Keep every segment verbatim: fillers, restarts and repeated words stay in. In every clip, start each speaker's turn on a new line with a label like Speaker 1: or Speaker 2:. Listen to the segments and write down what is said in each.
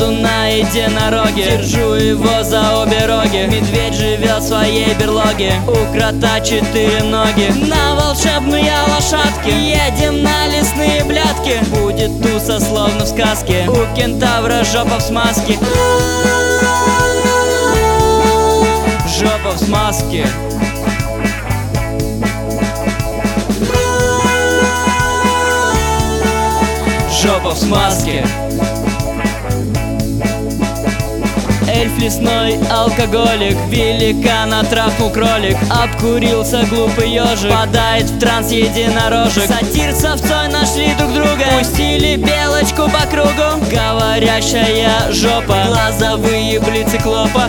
Speaker 1: еду на единороге, держу его за обе роги. Медведь живет в своей берлоге, у крота четыре ноги. На волшебные лошадки едем на лесные блядки. Будет туса, словно в сказке, у кентавра жопа в смазке. Жопа в смазке. Жопа в смазке. Эльф лесной алкоголик, великана трахнул кролик. Обкурился глупый ежик, падает в транс единорожек. Сатир с овцой нашли друг друга, пустили белочку по кругу. Говорящая жопа, глаза выебли циклопа.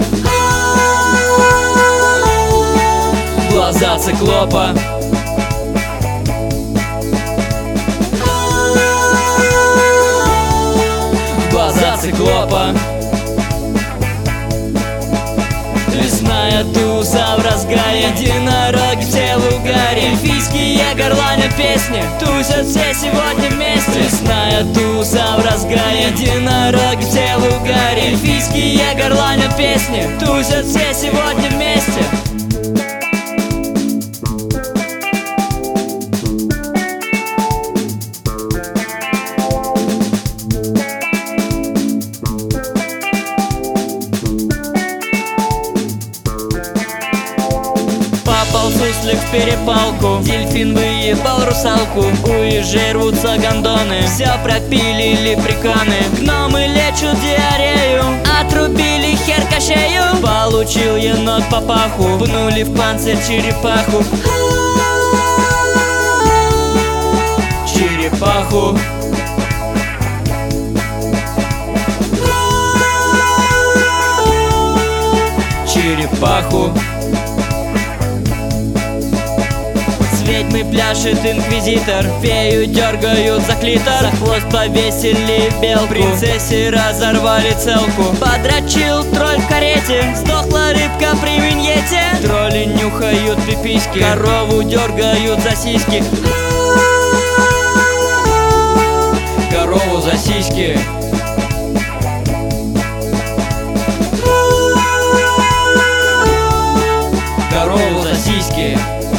Speaker 1: Глаза циклопа. Глаза циклопа. Лесная туса в разгаре, единороги все в угаре. Эльфийские горланят песни, тусят все сегодня вместе. Лесная туса в разгаре, единороги все в угаре. Эльфийские горланят песни, тусят все сегодня вместе. Попал суслик в перепалку, дельфин выебал русалку. У ежей рвутся гондоны, все пропилили приканы. Гномы лечат диарею, отрубили хер кощею. Получил енот по паху, пнули в панцирь черепаху. Черепаху. Черепаху. Ведьмы пляшет инквизитор, фею дергают за клитор. За хвост повесили белку, принцессе разорвали целку. Подрочил тролль в карете, сдохла рыбка при виньете. Тролли нюхают пиписьки, корову дергают за сиськи. Корову за сиськи. Корову за сиськи.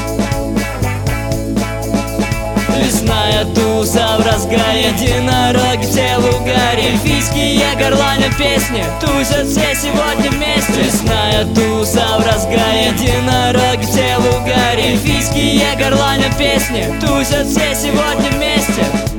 Speaker 1: Лесная туса в разгаре, единороги все в угаре. Эльфийские горланят песни, тусят все сегодня вместе. Лесная туса в разгаре, единороги все в угаре. Эльфийские горланят песни, тусят все сегодня вместе.